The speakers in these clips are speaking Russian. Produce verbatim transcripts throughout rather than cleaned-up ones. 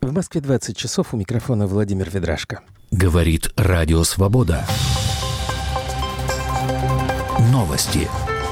В Москве двадцать часов, у микрофона Владимир Ведрашко. Говорит Радио Свобода. Новости.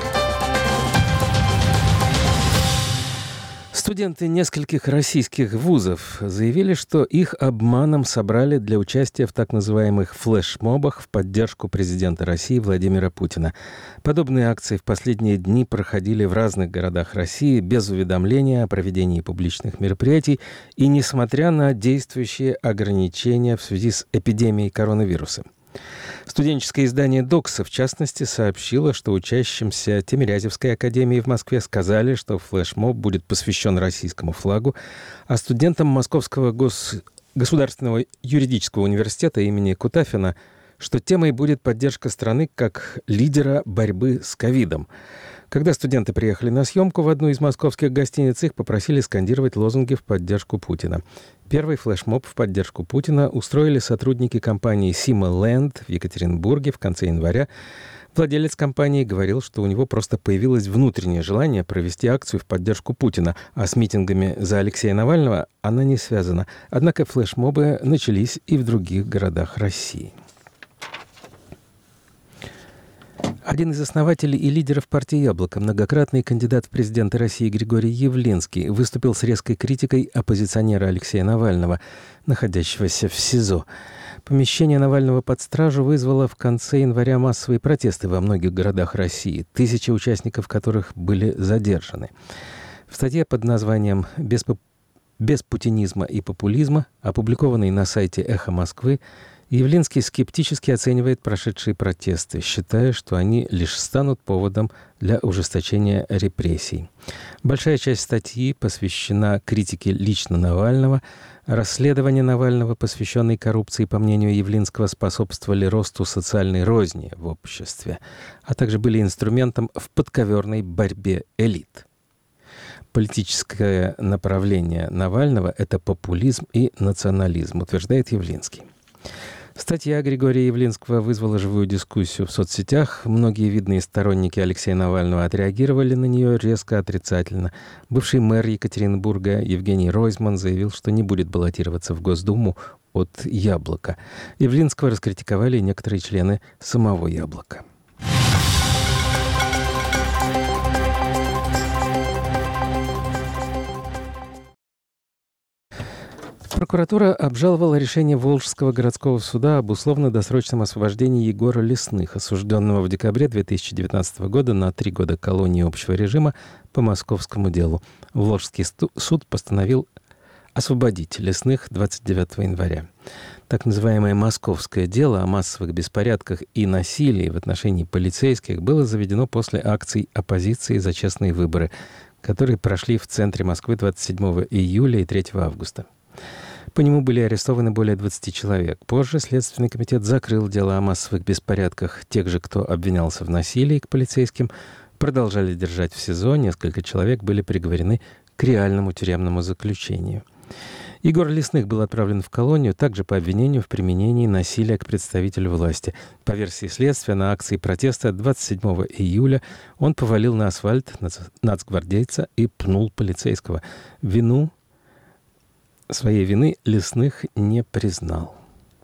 Студенты нескольких российских вузов заявили, что их обманом собрали для участия в так называемых флешмобах в поддержку президента России Владимира Путина. Подобные акции в последние дни проходили в разных городах России без уведомления о проведении публичных мероприятий и несмотря на действующие ограничения в связи с эпидемией коронавируса. Студенческое издание «Докса», в частности, сообщило, что учащимся Тимирязевской академии в Москве сказали, что флешмоб будет посвящен российскому флагу, а студентам Московского гос... государственного юридического университета имени Кутафина, что темой будет поддержка страны как лидера борьбы с ковидом. Когда студенты приехали на съемку в одну из московских гостиниц, их попросили скандировать лозунги в поддержку Путина. Первый флешмоб в поддержку Путина устроили сотрудники компании «Сима Ленд» в Екатеринбурге в конце января. Владелец компании говорил, что у него просто появилось внутреннее желание провести акцию в поддержку Путина, а с митингами за Алексея Навального она не связана. Однако флешмобы начались и в других городах России. Один из основателей и лидеров партии «Яблоко», многократный кандидат в президенты России Григорий Явлинский, выступил с резкой критикой оппозиционера Алексея Навального, находящегося в СИЗО. Помещение Навального под стражу вызвало в конце января массовые протесты во многих городах России, тысячи участников которых были задержаны. В статье под названием «Без, без путинизма и популизма», опубликованной на сайте «Эхо Москвы», Явлинский скептически оценивает прошедшие протесты, считая, что они лишь станут поводом для ужесточения репрессий. Большая часть статьи посвящена критике лично Навального. Расследования Навального, посвященные коррупции, по мнению Явлинского, способствовали росту социальной розни в обществе, а также были инструментом в подковерной борьбе элит. Политическое направление Навального – это популизм и национализм, утверждает Явлинский. Статья Григория Явлинского вызвала живую дискуссию в соцсетях. Многие видные сторонники Алексея Навального отреагировали на нее резко отрицательно. Бывший мэр Екатеринбурга Евгений Ройзман заявил, что не будет баллотироваться в Госдуму от «Яблока». Явлинского раскритиковали некоторые члены самого «Яблока». Прокуратура обжаловала решение Волжского городского суда об условно-досрочном освобождении Егора Лесных, осужденного в декабре две тысячи девятнадцатого года на три года колонии общего режима по московскому делу. Волжский суд постановил освободить Лесных двадцать девятого января. Так называемое «московское дело» о массовых беспорядках и насилии в отношении полицейских было заведено после акций оппозиции за честные выборы, которые прошли в центре Москвы двадцать седьмого июля и третьего августа. По нему были арестованы более двадцати человек. Позже Следственный комитет закрыл дело о массовых беспорядках. Тех же, кто обвинялся в насилии к полицейским, продолжали держать в СИЗО. Несколько человек были приговорены к реальному тюремному заключению. Егор Лесных был отправлен в колонию также по обвинению в применении насилия к представителю власти. По версии следствия, на акции протеста двадцать седьмого июля он повалил на асфальт нацгвардейца и пнул полицейского. Вину Своей вины Лесных не признал.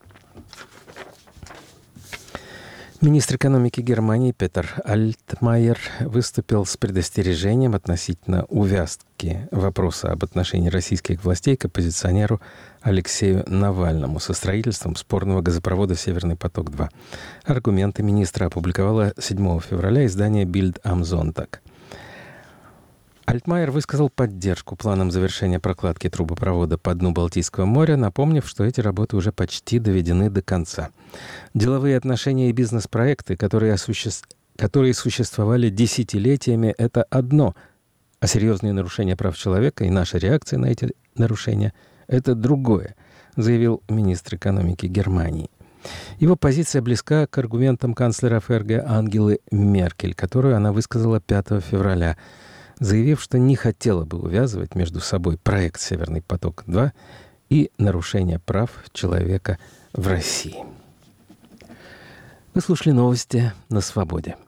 Министр экономики Германии Петер Альтмайер выступил с предостережением относительно увязки вопроса об отношении российских властей к оппозиционеру Алексею Навальному со строительством спорного газопровода «Северный поток-два». Аргументы министра опубликовало седьмого февраля издание «Bild am Sonntag». Альтмайер высказал поддержку планам завершения прокладки трубопровода по дну Балтийского моря, напомнив, что эти работы уже почти доведены до конца. Деловые отношения и бизнес-проекты, которые, осуще... которые существовали десятилетиями, это одно, а серьезные нарушения прав человека и наша реакция на эти нарушения – это другое, заявил министр экономики Германии. Его позиция близка к аргументам канцлера ФРГ Ангелы Меркель, которую она высказала пятого февраля, заявив, что не хотела бы увязывать между собой проект «Северный поток-два» и нарушение прав человека в России. Вы слушали новости на Свободе.